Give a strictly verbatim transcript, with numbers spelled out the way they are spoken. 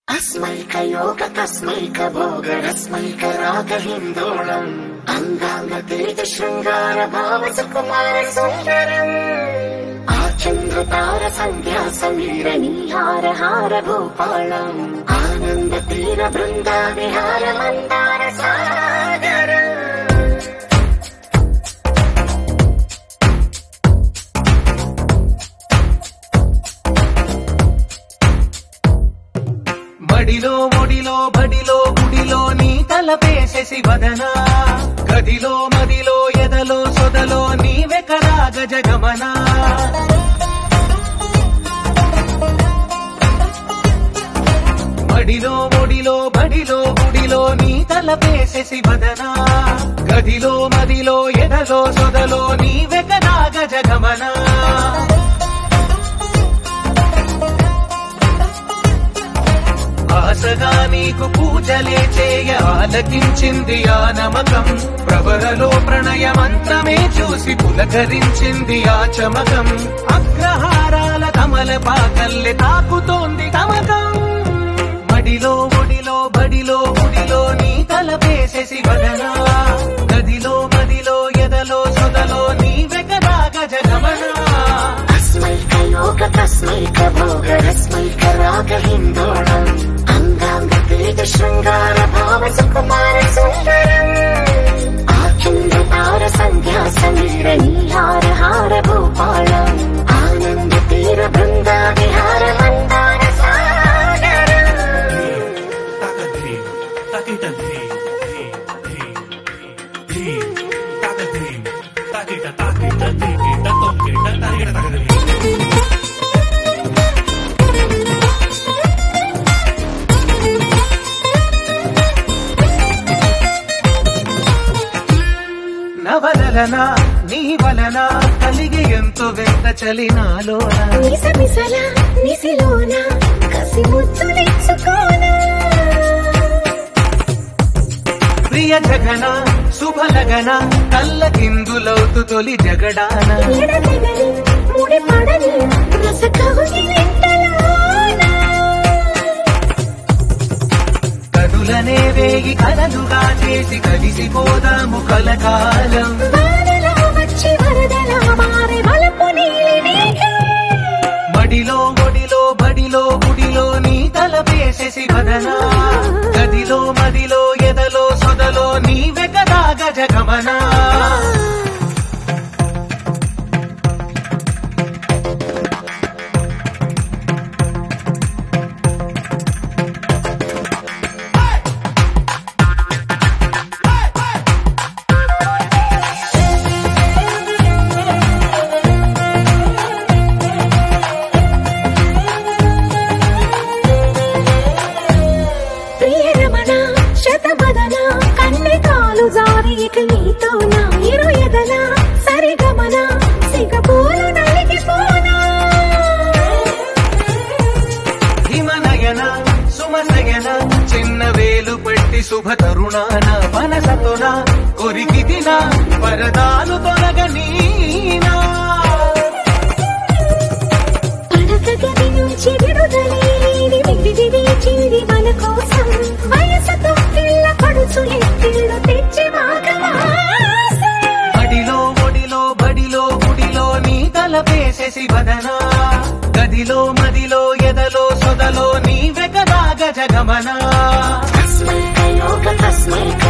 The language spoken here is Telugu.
अस्मैक योग तस्मैक भोग रस्मैक राग हिंदोळम् अंगांग तेज शृंगार भाव सुकुमार सुंदरम् आचंद्र तार संध्या समीर नीहार हार भूपालम् आनंद तीर बृंदा विहार मंदार सागरम् మడిలో ఒడిలో బడిలో గుడిలో నీ తలపేసేసి వదనా గదిలో మదిలో ఎదలో సొదలో నీవెకరా గజగమనా మడిలో ఒడిలో బడిలో గుడిలో నీ తలపేసేసి వదనా గదిలో మదిలో ఎదలో సొదలో నీవెకరా గజగమనా ఆశగా నీకు పూజలే చేయ ఆలకించింది ఆ నమకం ప్రవరలో ప్రణయమంతమే చూసి పులకరించింది ఆ చమకం అగ్రహారాల కమల పాకల్లె తాకుతోంది తమకం మడిలో ఒడిలో బడిలో గుడిలో నీ తలపేసేసి వదనా గదిలో మదిలో ఎదలో సొదలో నీవెకరా గజగమనా अस्मैक योग तस्मैक भोग रस्मैक राग हिंदोळम् अंगांग तेज शृंगार भाव सुकुमार सुंदरम् आचंद्र तार संध्या समीर नीहार हार भूपालम् आनंद तीर बृंदा विहार मंदार सागरम् నవలన నీ వలన కలిగి ఎంతో వెంట చలినాలోన నిసమిసల నిసిలోన కసి ముద్దులిచ్చుకోన ప్రియ జగన శుభలగన కళ్ళకిందులవుతు తొలి జగడాన ఎడతెగని ముడి పడని రసకవుని వెంటలోన కనులనే వేగి కలలుగా చేసి కలిసిపోదాము కలకాలం వానలా వచ్చి వరదలా మారి వలపు నీలి మేఘం మడిలో ఒడిలో బడిలో గుడిలో నీ తలపేసేసి వదనా గదిలో మదిలో ఎదలో సొదలో నీవెకరా గజగమనా ప్రియరమణ శతబదన కన్నెకాలు జారి ఇక నీతో నా ఇరు ఎదల సరిగమన సిగపూలు నలిగిపోనా హిమనయన సుమనయన చిన్న వేలు పట్టి శుభ తరుణాన మనసతోన కొరికి తిన వరదాలు తొలగనీనా పడక గది నుంచి విడుదలేని విడిది చేరి మన కోసం వయసుతో పిల్ల పడుచు ఎత్తిళ్ళు తెచ్చి మాగవాస బడిలో ఒడిలో బడిలో గుడిలో నీ తలపేసేసి వదనా గదిలో మదిలో ఎదలో సొదలో నీవెకరా గజగమనా अस्मैक योग तस्मैक